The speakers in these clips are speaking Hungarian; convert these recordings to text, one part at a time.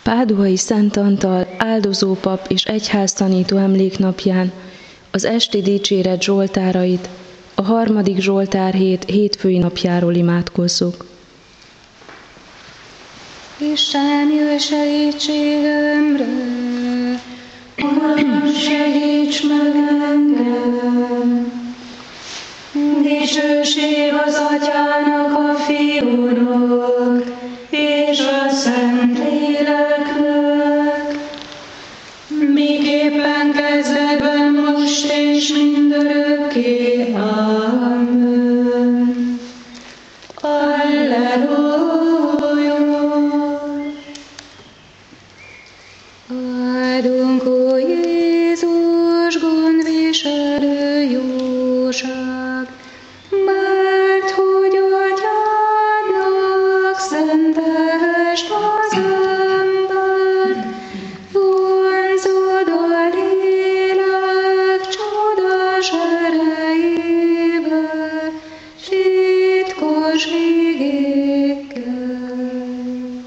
Páduai Szent Antal áldozópap és egyháztanító emléknapján az esti dicséret zsoltárait a 3. Zsoltárhét hétfői napjáról imádkozzuk. Isten, jöjj segítségemre! Uram, segíts meg engem! Dicsőség az Atyának, a Fiúnak és a Szentléleknek, miképpen kezdetben, most és mindörökké. Amen. Alleluja! Áldunk, ó Jézus, gondviselő jóság, mert hogy Atyádnak szentelest az ember, vonzod a lélek csodás erejébe, titkos igékkel.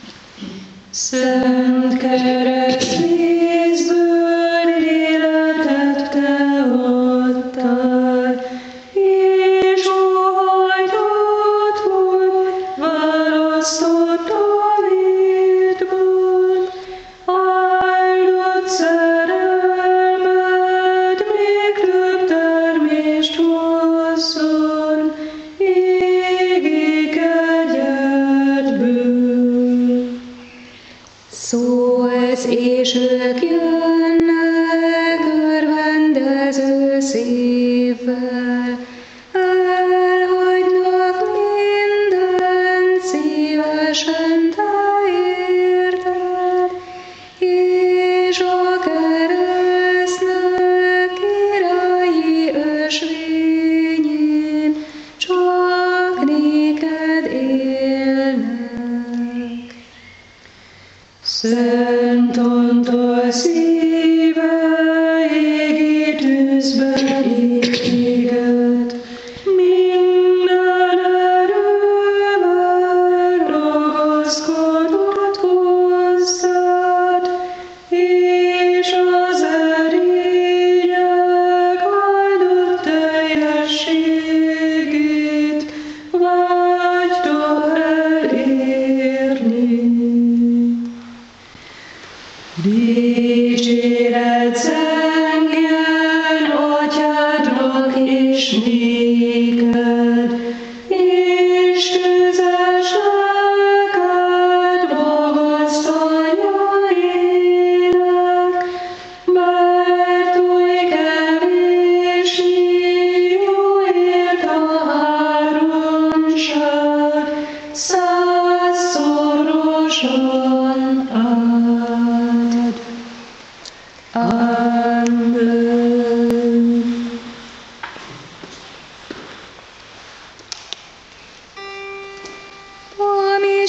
Szent keresztvízből életet te adtál, és óhajtott, hogy választott a létből. Áldott szerelmed még több termést hozzon, égi kegyedből. Szólsz, és ők jönnek örvendező szívvel, elhagynak mindent, szívesen te érted, és a keresztnek királyi ösvényén csak néked élnek. Szent Antal szíve égi tűzben éget, minden erővel ragaszkodott hozzád, és az erények áldott teljességét vágyta elérni. Dicséret zengjen Atyádnak és néked, és tüzes lelked magasztalja élek, mert oly kevéssé jóért a háromság, 100-szorosan áld. Amen. A mi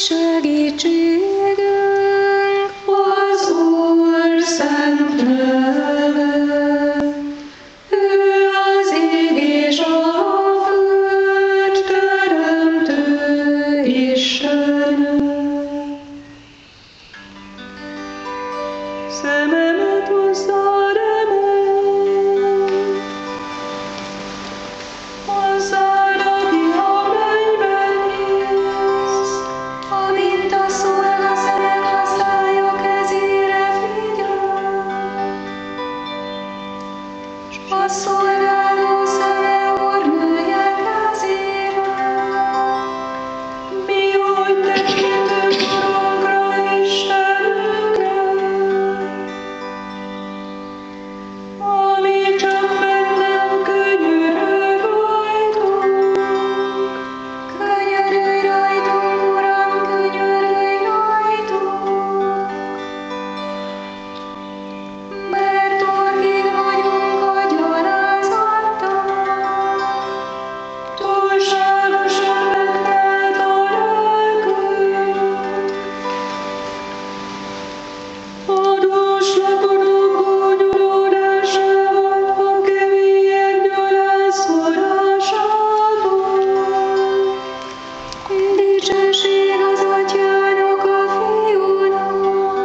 segítségünk az Úr szent neve. Ő az ég és a föld teremtő Istene. Szememet hozzá remeg, hozzád, aki a mennyben élsz, amint a szolga szemek használja kezére figyel, s a szolgáló szeme úrnője kezére. Mi úgy tekintünk Urunkra, Istenünkre, ami csak bennem könyörög rajtunk. Könyörülj rajtunk, Uram, könyörülj rajtunk, mert orvig vagyunk a gyalázattal, túlságosan megtelt a lelkünk. Adós lakodók ógyulódásával, a kevélyek gyalázkodásával. Dicsőség az Atyának, a Fiúnak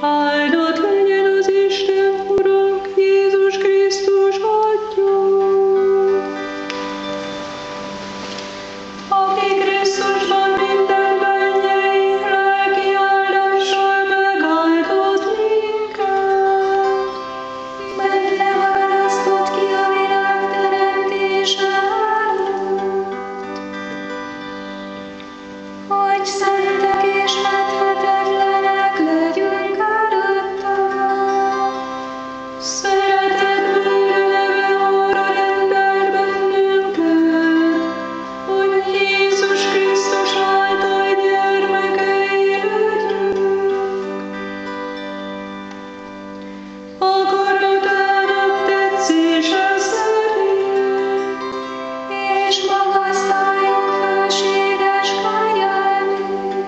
Áldott legyen az Isten, Urunk, Jézus Krisztus Atyunk, aki Krisztusban minden mennyei lelki áldással megáldott minket, mert leválasztott ki a világ teremtése előtt, hogy szentek és fethetetlenek legyünk előtte. szeretetből eleve arra rendelt bennünket, hogy Jézus Krisztus által gyermekei legyünk. Akaratának tetszése szerint, És magasztaljuk fölséges kegyelmét,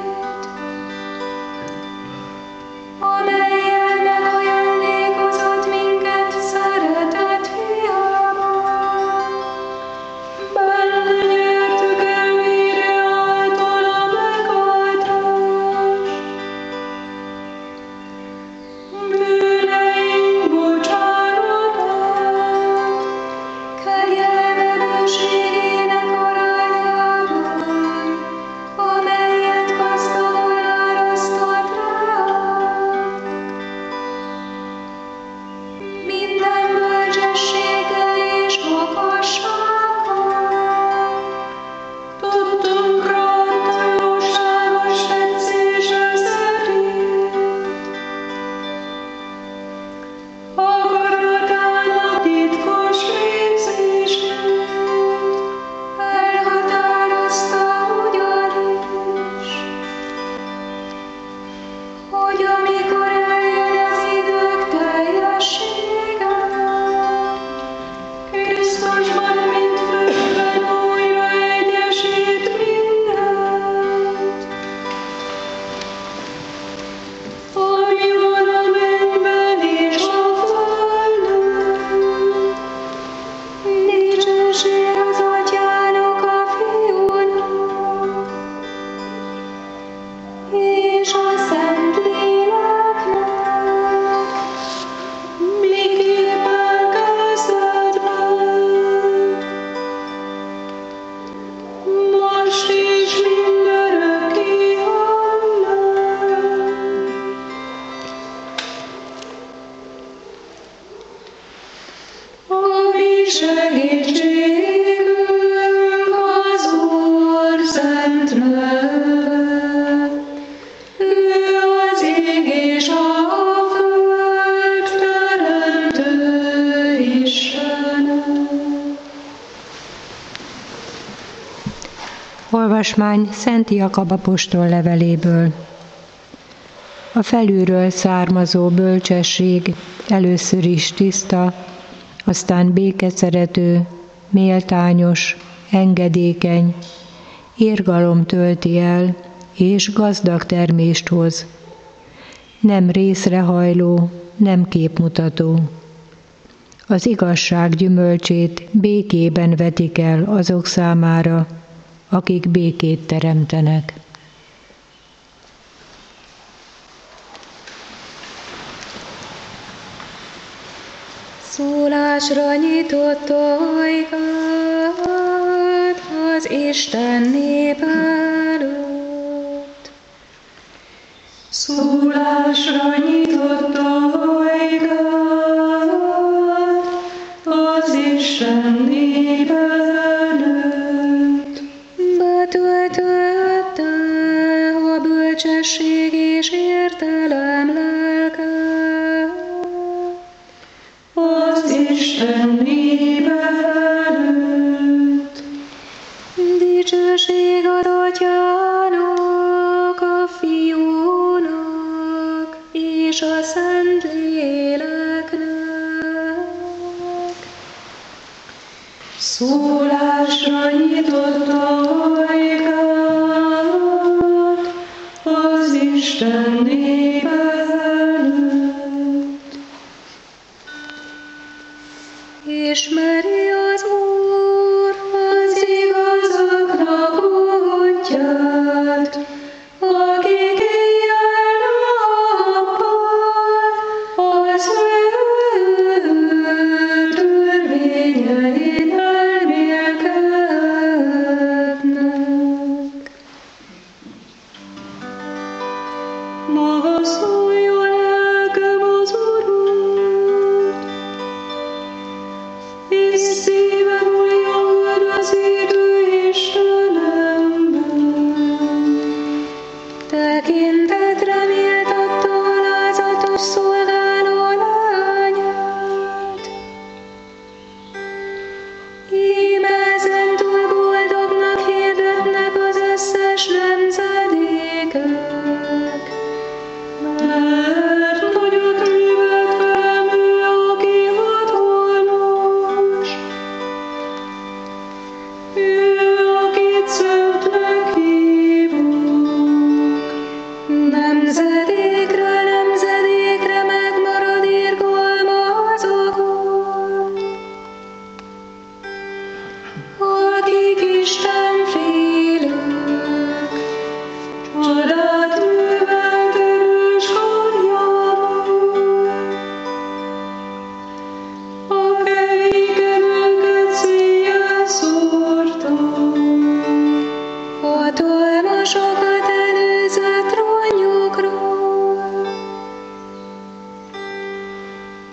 amellyel megajándékozott minket szeretett fiában. benne nyertük el vére által a megoldást. Bűneink bocsánatát, Kegyelme bőségének arányában, amelyet gazdagon árasztott ránk. Minden bölcsességgel és okossággal, tudtunk rajta jóságos tetszése szerint. Akaratának titkos végzését, elhatározta ugyanis, hogy amikor eljön az idők teljessége, Krisztusban mindfőben újra egyesít mindent. Ami van a mennyben és a földön, dicsőség az Atyának, a Fiúnak, és a Szentléleknek, miképpen kezdetben, most is mindörökké. Amen. A mi segítségünk az Úr szent neve. Ő az ég és a föld teremtő Istene. Olvasmány Szent Jakab apostol leveléből. A felülről származó bölcsesség először is tiszta, aztán békeszerető, méltányos, engedékeny, irgalom tölti el, és gazdag termést hoz. Nem részrehajló, nem képmutató. Az igazság gyümölcsét békében vetik el azok számára, akik békét teremtenek. szólásra nyitott ajkát az Isten nép előtt. Szólásra nyitott ajkát az Isten nép előtt. Betöltötte a bölcsesség és értelem lelke. Az Isten nép előtt. Dicsőség az Atyának, a Fiúnak és a Szentléleknek. Szólásra nyitott ajkát az Isten nép előtt. Ismeri az Úr az igazaknak útját, akik éjjel-nappal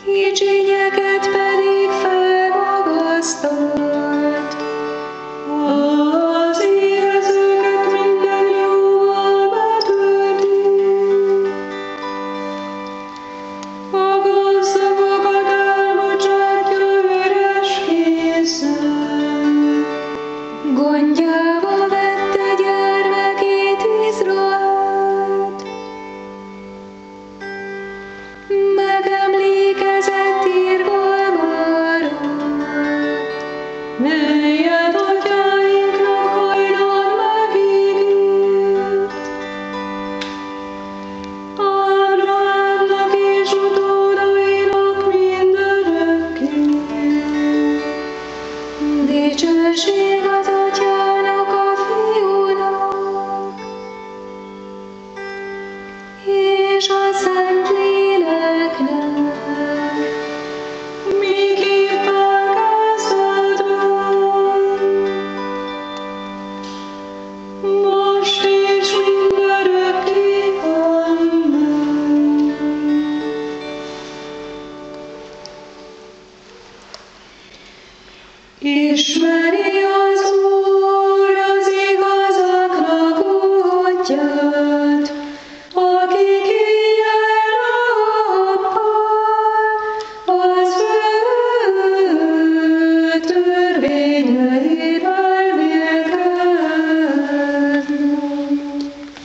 kicsinyeket pedig felmagasztalt. Az éhezőket minden jóval betölti, a gazdagakat elbocsátja üres kézzel. Gondjába vette gyermekét Izraelt, megemlékezett irgalmáról. melyet atyáinknak hajdan megígért. Ábrahámnak és utódainak mindörökké. Dicsőség az Atyának, a Fiúnak, és a Szentléleknek. Miképpen kezdetben, most és mindörökké. Amen. Ismeri az Úr az igazaknak útját, akik éjjel nappal az ő törvényeivel védelkeznek.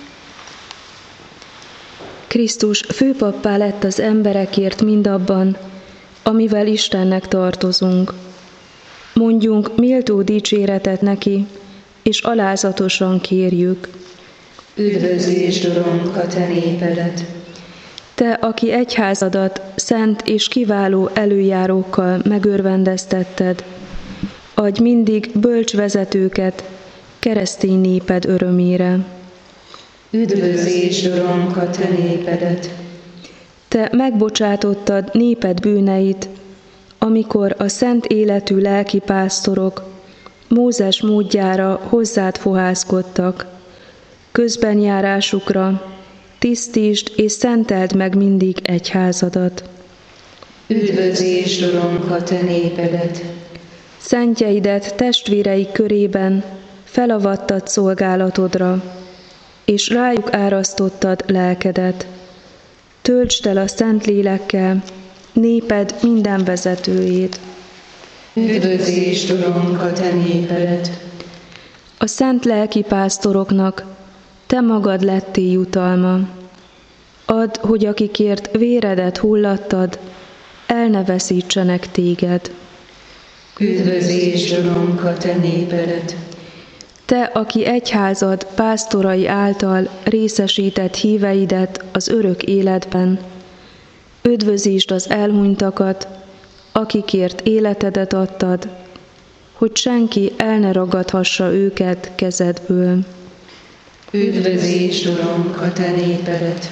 Krisztus főpappá lett az emberekért mindabban, amivel Istennek tartozunk. Mondjunk méltó dicséretet neki, és alázatosan kérjük. Üdvözlésd, Urunk, a te népedet! Te, aki egyházadat szent és kiváló előjárókkal megörvendeztetted, adj mindig bölcs vezetőket keresztény néped örömére. Üdvözlésd, Urunk, a te népedet! Te megbocsátottad néped bűneit, amikor a szent életű lelkipásztorok Mózes módjára hozzád fohászkodtak. Közbenjárásukra tisztítsd és szenteld meg mindig egyházadat. Üdvözlésd, Urunk, a te népedet! Szentjeidet testvéreik körében felavattad szolgálatodra, és rájuk árasztottad lelkedet. Töltsd el a Szentlélekkel néped minden vezetőjét. Üdvözlésd, Urunk, a te népedet! A szent lelkipásztoroknak te magad lettél jutalma. Add, hogy akikért véredet hullattad, el ne veszítsenek téged. Üdvözlésd, Urunk, a te népedet! Te, aki egyházad pásztorai által részesített híveidet az örök életben, üdvözítsd az elhunytakat, akikért életedet adtad, hogy senki el ne ragadhassa őket kezedből. Üdvözlésd, Urunk, a te népedet!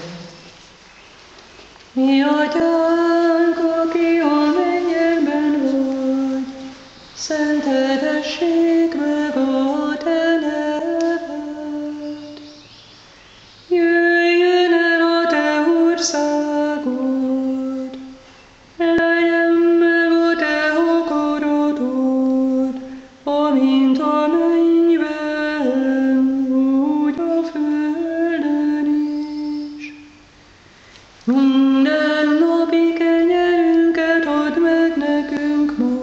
Mi Atyánk, aki a mennyekben vagy, szenteltessék meg a te neved. Jöjjön el a te országod, legyen meg a te akaratod, amint a mennyben, úgy a földön is. Minden napi kenyerünket add meg nekünk ma,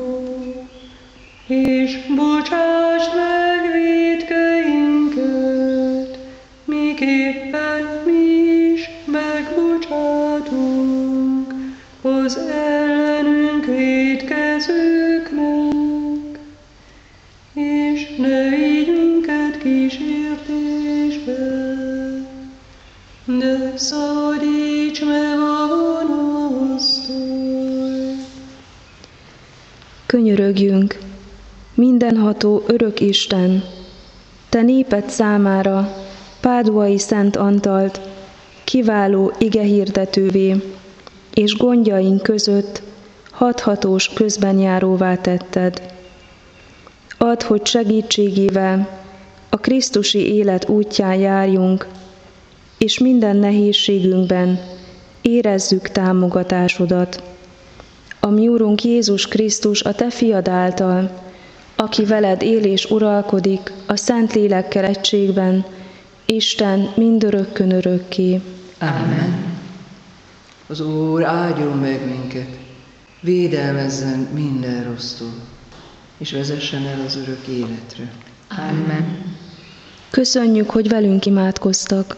és bocsásd meg vétkeinket, miképpen mi is megbocsátunk az ellenünk vétkezőknek, és ne vigy minket kísértésbe, de szabadíts meg a gonosztól. Könyörögjünk, mindenható örök Isten, te néped számára Páduai Szent Antalt kiváló igehirdetővé, és gondjaink között hathatós közbenjáróvá tetted. Add, hogy segítségével a krisztusi élet útján járjunk, és minden nehézségünkben érezzük támogatásodat. a mi Urunk Jézus Krisztus a Te fiad által, aki veled él és uralkodik a Szentlélekkel egységben, Isten mindörökkön örökké. Amen. Az Úr áldjon meg minket, védelmezzen minden rossztól, és vezessen el az örök életre. Amen. Köszönjük, hogy velünk imádkoztak.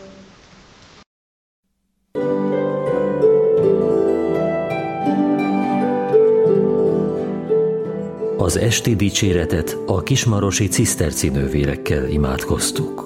Az esti dicséretet a kismarosi ciszterci nővérekkel imádkoztuk.